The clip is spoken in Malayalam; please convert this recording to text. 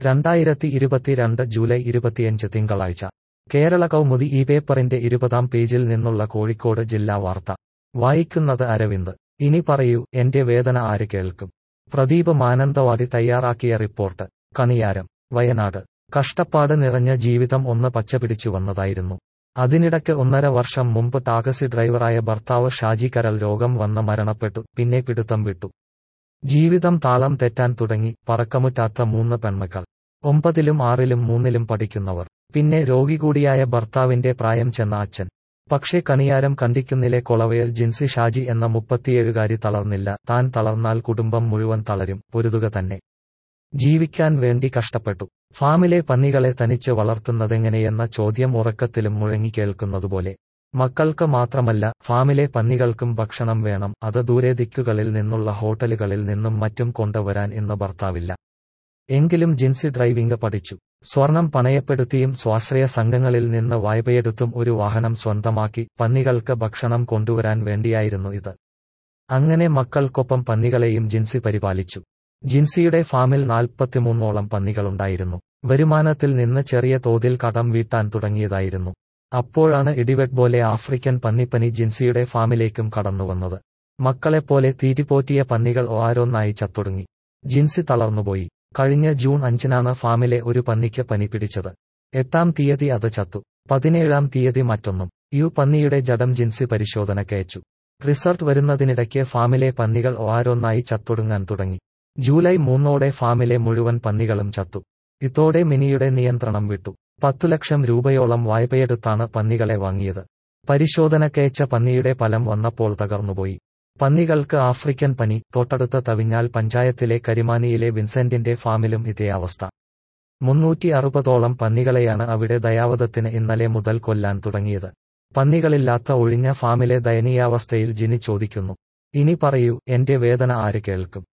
2022 ജൂലൈ 25 തിങ്കളാഴ്ച കേരള കൗമുദി ഈ പേപ്പറിന്റെ 20-ാം പേജിൽ നിന്നുള്ള കോഴിക്കോട് ജില്ലാ വാർത്ത വായിക്കുന്നത് അരവിന്ദ്. ഇനി പറയൂ എന്റെ വേദന ആര് കേൾക്കും. പ്രദീപ് മാനന്തവാടി തയ്യാറാക്കിയ റിപ്പോർട്ട്. കണിയാരം, വയനാട്. കഷ്ടപ്പാട് നിറഞ്ഞ ജീവിതം ഒന്ന് പച്ചപിടിച്ചു വന്നതായിരുന്നു. അതിനിടയ്ക്ക് 1.5 വർഷം മുമ്പ് ടാക്സി ഡ്രൈവറായ ഭർത്താവ് ഷാജി കരൾ രോഗം വന്ന് മരണപ്പെട്ടു. പിന്നെ പിടുത്തം വിട്ടു. ജീവിതം താളം തെറ്റാൻ തുടങ്ങി. പറക്കമുറ്റാത്ത 3 പെൺമക്കൾ, 9ലും 6ലും 3ലും പഠിക്കുന്നവർ. പിന്നെ രോഗി കൂടിയായ ഭർത്താവിന്റെ പ്രായം ചെന്ന അച്ഛൻ. പക്ഷേ കണിയാരം കണ്ടിക്കുന്നിലെ കൊളവയൽ ജിൻസി ഷാജി എന്ന 37കാരി തളർന്നില്ല. താൻ തളർന്നാൽ കുടുംബം മുഴുവൻ തളരും. പൊരുതുക തന്നെ. ജീവിക്കാൻ വേണ്ടി കഷ്ടപ്പെട്ടു. ഫാമിലെ പന്നികളെ തനിച്ച് വളർത്തുന്നതെങ്ങനെയെന്ന ചോദ്യം ഉറക്കത്തിലും മുഴങ്ങി കേൾക്കുന്നതുപോലെ. മക്കൾക്ക് മാത്രമല്ല, ഫാമിലെ പന്നികൾക്കും ഭക്ഷണം വേണം. അത് ദൂരെ ദിക്കുകളിൽ നിന്നുള്ള ഹോട്ടലുകളിൽ നിന്നും മറ്റും കൊണ്ടുവരാൻ ഇന്ന് ഭർത്താവില്ല. എങ്കിലും ജിൻസി ഡ്രൈവിംഗ് പഠിച്ചു. സ്വർണം പണയപ്പെടുത്തിയും സ്വാശ്രയ സംഘങ്ങളിൽ നിന്ന് വായ്പയെടുത്തും ഒരു വാഹനം സ്വന്തമാക്കി. പന്നികൾക്ക് ഭക്ഷണം കൊണ്ടുവരാൻ വേണ്ടിയായിരുന്നു ഇത്. അങ്ങനെ മക്കൾക്കൊപ്പം പന്നികളെയും ജിൻസി പരിപാലിച്ചു. ജിൻസിയുടെ ഫാമിൽ 43ഓളം പന്നികളുണ്ടായിരുന്നു. വരുമാനത്തിൽ നിന്ന് ചെറിയ തോതിൽ കടം വീട്ടാൻ തുടങ്ങിയതായിരുന്നു. അപ്പോഴാണ് ഇടിവെട്ട് പോലെ ആഫ്രിക്കൻ പന്നിപ്പനി ജിൻസിയുടെ ഫാമിലേക്കും കടന്നുവന്നത്. മക്കളെപ്പോലെ തീറ്റിപ്പോറ്റിയ പന്നികൾ ഓരോന്നായി ചത്തൊടുങ്ങി. ജിൻസി തളർന്നുപോയി. കഴിഞ്ഞ ജൂൺ 5-നാണ് ഫാമിലെ ഒരു പന്നിക്ക് പനി പിടിച്ചത്. 8-ാം തീയതി അത് ചത്തു. 17-ാം തീയതി മറ്റൊന്നും. പന്നിയുടെ ജഡം ജിൻസി പരിശോധനക്കയച്ചു. റിസൾട്ട് വരുന്നതിനിടയ്ക്ക് ഫാമിലെ പന്നികൾ ഓരോന്നായി ചത്തൊടുങ്ങാൻ തുടങ്ങി. ജൂലൈ 3ഓടെ ഫാമിലെ മുഴുവൻ പന്നികളും ചത്തു. ഇതോടെ മിനിയുടെ നിയന്ത്രണം വിട്ടു. 10 ലക്ഷം രൂപയോളം വായ്പയെടുത്താണ് പന്നികളെ വാങ്ങിയത്. പരിശോധനക്കയച്ച പന്നിയുടെ ഫലം വന്നപ്പോൾ തകർന്നുപോയി. പന്നികൾക്ക് ആഫ്രിക്കൻ പനി. തൊട്ടടുത്ത തവിഞ്ഞാൽ പഞ്ചായത്തിലെ കരിമാനിയിലെ വിൻസെന്റിന്റെ ഫാമിലും ഇതേ അവസ്ഥ. 360ഓളം പന്നികളെയാണ് അവിടെ ദയാവധത്തിന് ഇന്നലെ മുതൽ കൊല്ലാൻ തുടങ്ങിയത്. പന്നികളില്ലാത്ത ഒഴിഞ്ഞ ഫാമിലെ ദയനീയാവസ്ഥയിൽ ജിനി ചോദിക്കുന്നു. ഇനി പറയൂ എന്റെ വേദന ആര് കേൾക്കും.